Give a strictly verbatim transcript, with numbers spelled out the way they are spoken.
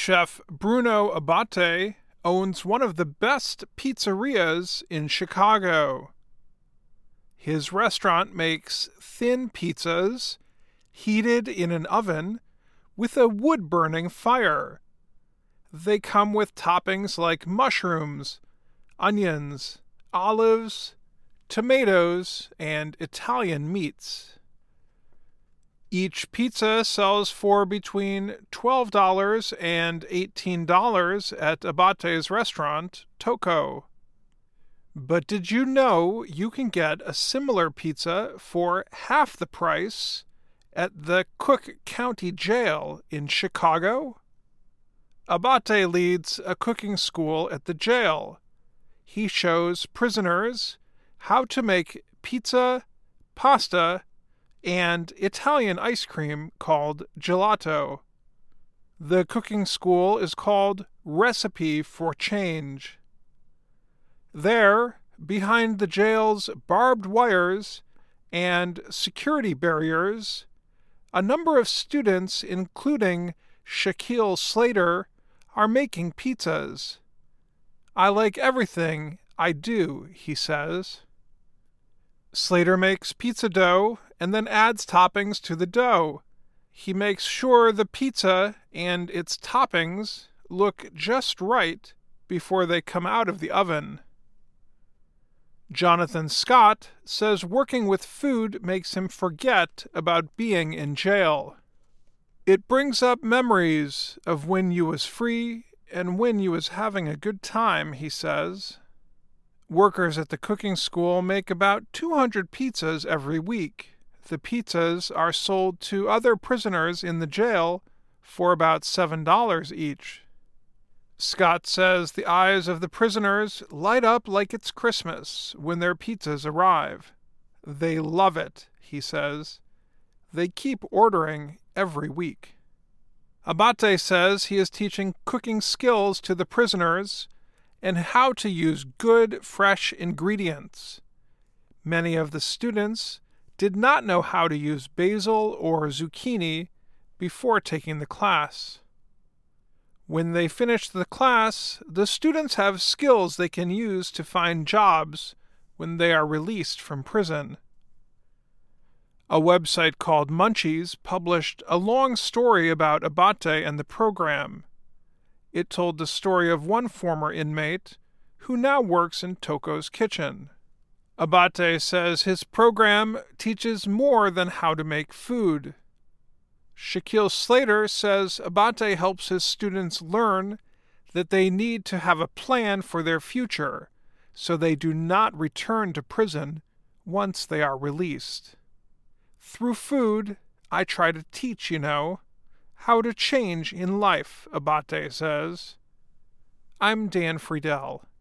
Chef Bruno Abate owns one of the best pizzerias in Chicago. His restaurant makes thin pizzas heated in an oven with a wood-burning fire. They come with toppings like mushrooms, onions, olives, tomatoes, and Italian meats. Each pizza sells for between twelve dollars and eighteen dollars at Abate's restaurant, Tocco. But did you know you can get a similar pizza for half the price at the Cook County Jail in Chicago? Abate leads a cooking school at the jail. He shows prisoners how to make pizza, pasta, and Italian ice cream called gelato. The cooking school is called Recipe for Change. There, behind the jail's barbed wires and security barriers, a number of students, including Shaquille Slater, are making pizzas. I like everything I do, he says. Slater makes pizza dough and then adds toppings to the dough. He makes sure the pizza and its toppings look just right before they come out of the oven. Jonathan Scott says working with food makes him forget about being in jail. It brings up memories of when you was free and when you was having a good time, he says. Workers at the cooking school make about two hundred pizzas every week. The pizzas are sold to other prisoners in the jail for about seven dollars each. Scott says the eyes of the prisoners light up like it's Christmas when their pizzas arrive. They love it, he says. They keep ordering every week. Abate says he is teaching cooking skills to the prisoners and how to use good, fresh ingredients. Many of the students did not know how to use basil or zucchini before taking the class. When they finish the class, the students have skills they can use to find jobs when they are released from prison. A website called Munchies published a long story about Abate and the program. It told the story of one former inmate who now works in Tocco's kitchen. Abate says his program teaches more than how to make food. Shaquille Slater says Abate helps his students learn that they need to have a plan for their future so they do not return to prison once they are released. Through food, I try to teach, you know, how to change in life, Abate says. I'm Dan Friedel.